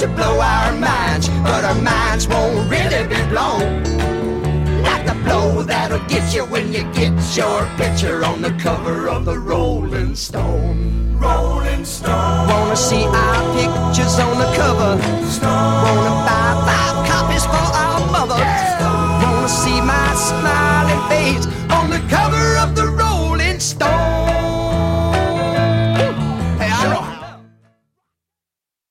to blow our minds, but our minds won't really be blown. Like the blow that'll get you when you get your picture on the cover of the Rolling Stone. Rolling Stone. Wanna see our picture